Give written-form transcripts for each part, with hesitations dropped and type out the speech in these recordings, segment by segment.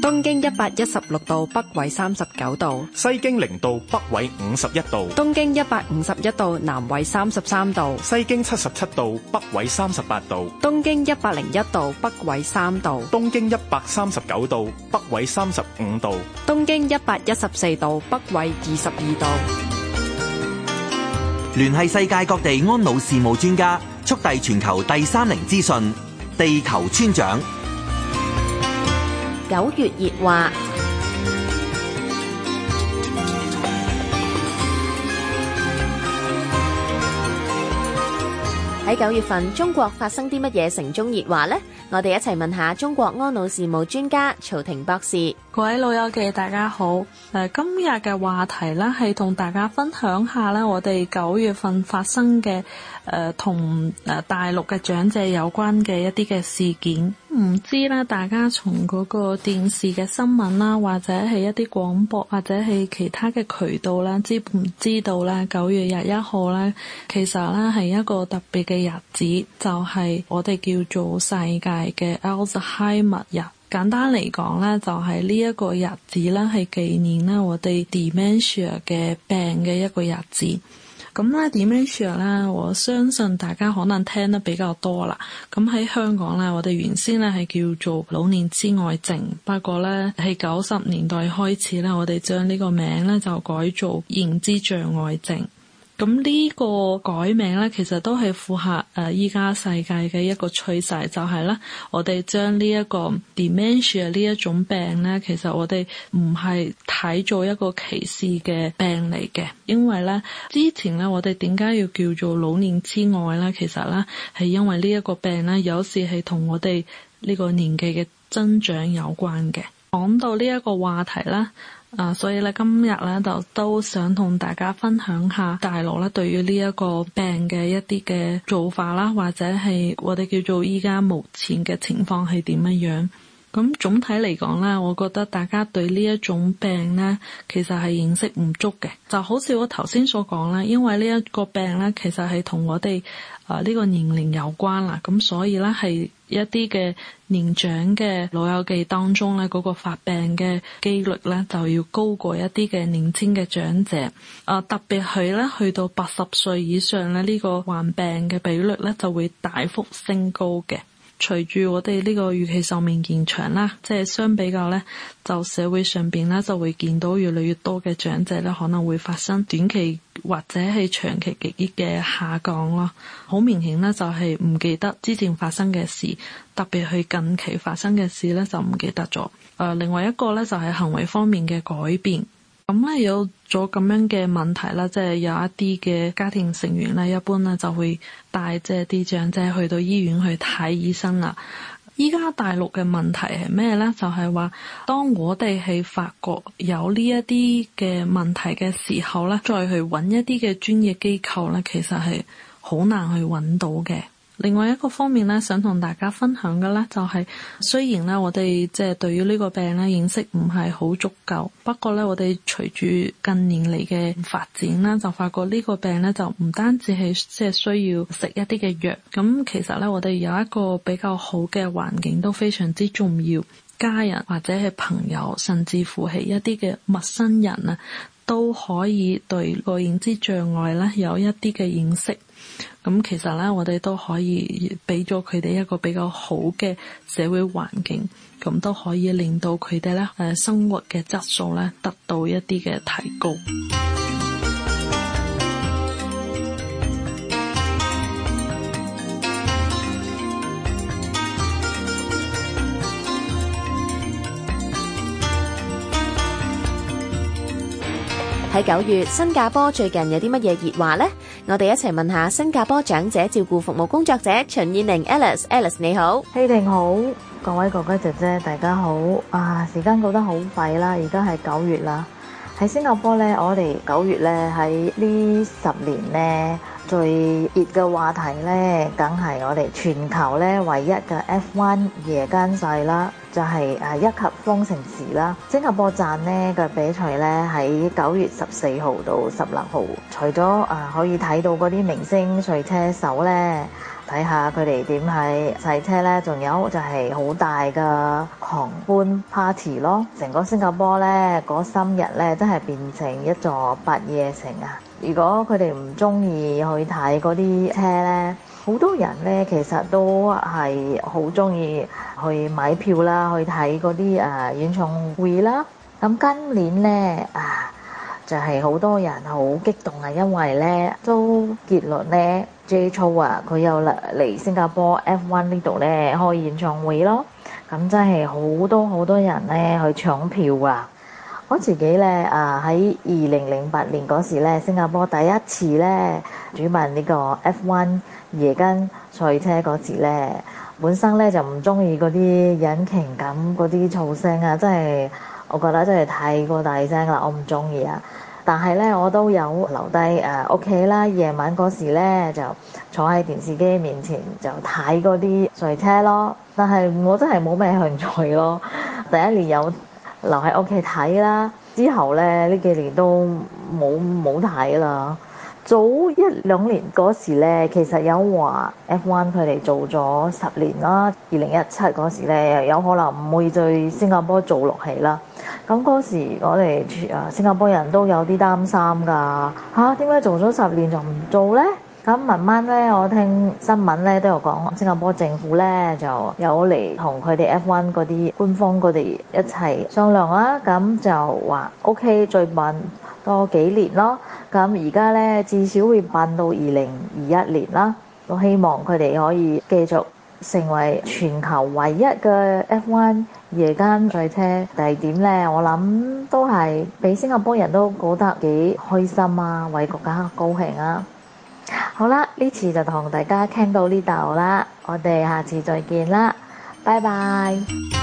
東經116度，北緯39度； 西經0度，北緯51度； 東經151度，南緯33度； 西經77度，北緯38度； 東經101度，北緯3度； 東經139度，北緯35度； 東經114度，北緯22度。 聯繫世界各地安老事務專家，速遞全球第30資訊，地球村長。 9月熱話。喺9月份，中國發生啲乜嘢城中熱話呢？我哋一齊問下中國安老事務專家曹婷博士。 各位老友記，大家好。今日嘅話題咧，係同大家分享下咧，我哋9月份發生嘅同大陸嘅長者有關嘅一啲嘅事件。唔知咧，大家從嗰個電視嘅新聞啦，或者係一啲廣播，或者係其他嘅渠道啦，知唔知道咧？9月21號咧，其實咧係一個特別嘅日子，就係我哋叫做世界嘅 Alzheimer 日。簡單嚟講咧，就係呢一個日子咧，係紀念咧我哋 dementia 嘅病嘅一個日子。咁咧 dementia 咧，我相信大家可能聽得比較多啦。咁喺香港咧，我哋原先咧係叫做老年痴呆症，不過咧喺90年代開始咧，我哋將呢個名咧就改做認知障礙症。咁呢個改名咧，其實都係符合依家世界嘅一個趨勢，就係咧，我哋將呢一個 dementia 呢一種病咧，其實我哋唔係睇做一個歧視嘅病嚟嘅，因為咧之前咧我哋點解要叫做老年痴呆咧？其實咧係因為呢一個病咧，有時係同我哋呢個年紀嘅增長有關嘅。講到呢一個話題啦。所以咧今日咧就都想同大家分享下大陸咧對於呢一個病嘅一啲嘅做法啦，或者係我哋叫做依家目前嘅情況係點樣。咁總體嚟講咧，我覺得大家對呢一種病咧，其實係認識唔足嘅。就好似我頭先所講啦，因為呢一個病咧，其實係同我哋呢個年齡有關啦，咁所以咧係一啲嘅年長嘅老友記當中咧，嗰個發病嘅機率咧就要高過一啲嘅年輕嘅長者。特別係咧去到80歲以上咧，呢個患病嘅比率咧就會大幅升高嘅。隨住我哋呢個預期壽命延長啦，即係相比較咧，就社會上邊咧就會見到越嚟越多嘅長者咧可能會發生短期或者係長期記憶嘅下降咯。好明顯咧就係唔記得之前發生嘅事，特別係近期發生嘅事咧就唔記得咗。另外一個咧就係行為方面嘅改變。咁咧有咗咁樣嘅問題啦，即係有一啲嘅家庭成員咧，一般咧就會帶即係啲長者去到醫院去睇醫生啦。依家大陸嘅問題係咩咧？就係話當我哋係發覺有呢一啲嘅問題嘅時候咧，再去揾一啲嘅專業機構咧，其實係好難去揾到嘅。另外一個方面咧，想同大家分享嘅咧，就係雖然咧我哋即係對於呢個病咧認識唔係好足夠，不過咧我哋隨住近年嚟嘅發展啦，就發覺呢個病咧就唔單止係即係需要食一啲嘅藥，咁其實咧我哋有一個比較好嘅環境都非常之重要，家人或者係朋友，甚至乎係一啲嘅陌生人啊，都可以對個認知障礙咧有一啲嘅認識。咁其實咧，我哋都可以俾咗佢哋一個比較好嘅社會環境，咁都可以令到佢哋咧生活嘅質素咧得到一啲嘅提高。 喺9月，新加坡最近有啲乜嘢熱話呢？我哋一齊問下新加坡長者照顧服務工作者秦燕玲 Alice 你好。 你哋好，各位哥哥姐姐大家好。時間過得好快啦，而家係9月啦。喺新加坡咧，我哋9月咧喺呢10年咧最熱嘅話題咧，梗係我哋全球咧唯一嘅 F1 夜間賽啦，就係一級方程式啦。新加坡站呢嘅比賽咧喺9月14號到16號，除咗可以睇到嗰啲明星賽車手咧， 睇下佢哋點喺洗車呢。仲有就係好大嘅狂歡 party 咯，成個新加坡呢，嗰3日呢，真係變成一座百夜城啊！如果佢哋唔中意去睇嗰啲車呢，好多人呢其實都係好中意去買票啦，去睇嗰啲演唱會啦。咁今年呢就係好多人好激動啊，因為呢周杰倫呢 Jay Chou 啊，佢又嚟新加坡 F1 呢度呢開演唱會咯。咁真係好多人呢去搶票啊！我自己呢喺2008年嗰時呢，新加坡第一次呢主辦呢個 F1 夜間賽車嗰時呢，本身呢就唔中意嗰啲引擎咁嗰啲噪聲啊，真係我覺得真係太過大聲啦，我唔中意啊！但係呢，我都有留低屋企啦，夜晚嗰時呢，就坐喺電視機面前就睇嗰啲賽車咯。但係我真係冇咩興趣咯。第一年有留喺屋企睇啦，之後呢，呢幾年都冇睇啦。早1-2年嗰時呢，其實有話 F1 佢哋做咗10年啦，2017嗰時呢，有可能唔會對新加坡做落去啦。咁嗰時我哋新加坡人都有啲擔心㗎，點解做咗10年就唔做呢？咁慢慢呢，我聽新聞呢都有講，新加坡政府呢就有嚟同佢哋 F1 嗰啲官方佢哋一齊商量啦。咁就話 OK 再辦多幾年咯。咁而家呢，至少會辦到2021年啦。都希望佢哋可以繼續成為全球唯一嘅 F1 夜間賽車地點呢。我諗都係俾新加坡人都覺得幾開心啊，為國家高興啊！好啦，呢次就同大家傾到呢度啦，我哋下次再見啦，拜拜。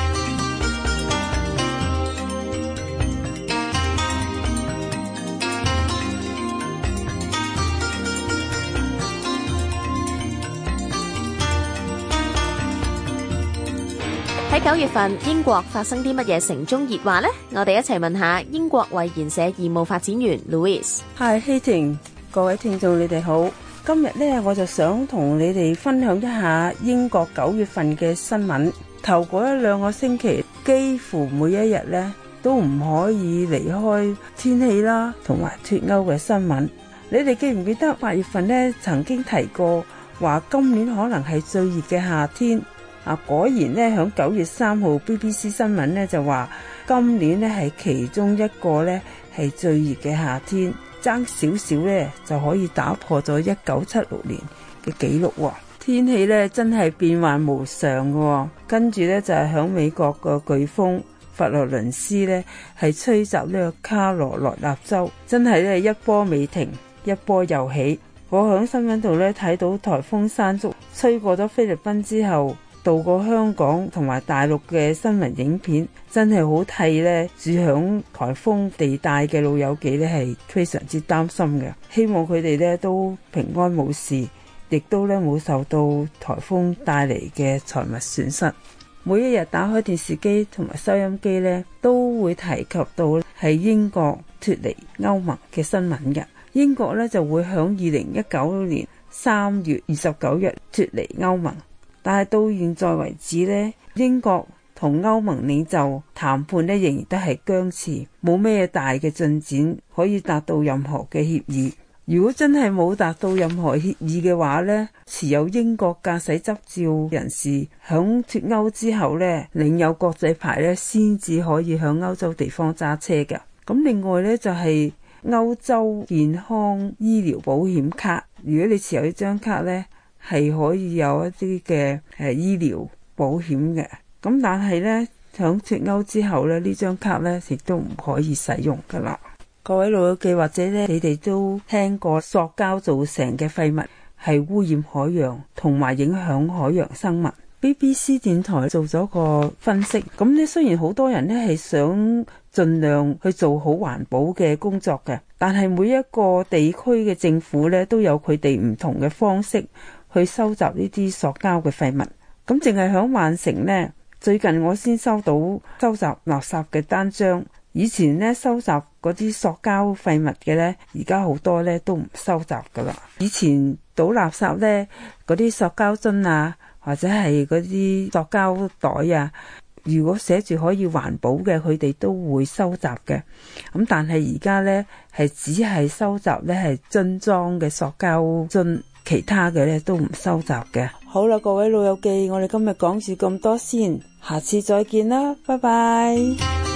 喺9月份，英國發生啲乜嘢城中熱話呢？我哋一齊問下英國衛研社義務發展員 Louis。 Hi， 希婷，各位聽眾你哋好。今日呢，我就想同你哋分享一下英國9月份嘅新聞。頭嗰1-2個星期，幾乎每一日呢都唔可以離開天氣啦，同埋脫歐嘅新聞。你哋記唔記得8月份呢曾經提過話今年可能係最熱嘅夏天？果然呢，響9月3號 BBC 新聞呢就話今年呢係其中一個呢係最熱嘅夏天，爭少少呢就可以打破咗1976年嘅紀錄喎。天氣呢真係變幻無常嘅。跟住呢就係響美國個颶風佛羅倫斯呢係吹襲呢個卡羅來納州，真係呢一波未停，一波又起。我響新聞度呢睇到颱風山竹吹過咗菲律賓之後，渡過香港同埋大陸嘅新聞影片，真係好替呢住響颱風地帶嘅老友記呢係非常之擔心嘅。希望佢哋呢都平安冇事，亦都呢冇受到颱風帶嚟嘅財物損失。每一日打開電視機同埋收音機呢，都會提及到係英國脫離歐盟嘅新聞嘅。英國呢就會響2019年3月29日脫離歐盟。但係到現在為止呢，英國同歐盟領袖談判呢仍然都係僵持，冇咩大嘅進展可以達到任何嘅協議。如果真係冇達到任何協議嘅話呢，持有英國駕駛執照人士響脫歐之後呢，領有國際牌呢先至可以響歐洲地方揸車嘅。咁另外呢，就係歐洲健康醫療保險卡，如果你持有呢張卡呢，係可以有一啲嘅醫療保險嘅。咁但係呢，響脫歐之後呢，呢張卡呢亦都唔可以使用噶啦。各位老友記或者呢，你哋都聽過塑膠造成嘅廢物係污染海洋同埋影響海洋生物。BBC 電台做咗個分析，咁呢雖然好多人呢係想盡量去做好環保嘅工作嘅，但係每一個地區嘅政府呢都有佢哋唔同嘅方式去收集呢啲塑膠嘅廢物。咁淨係響曼城呢，最近我先收到收集垃圾嘅單張。以前呢收集嗰啲塑膠廢物嘅呢，而家好多呢都唔收集噶啦。以前倒垃圾呢，嗰啲塑膠樽啊，或者係嗰啲塑膠袋啊，如果寫住可以環保嘅，佢哋都會收集嘅。咁但係而家呢，係只係收集呢係樽裝嘅塑膠樽，其他嘅呢都唔收集嘅。好啦，各位老友記，我哋今日講住咁多先，下次再見啦，拜拜。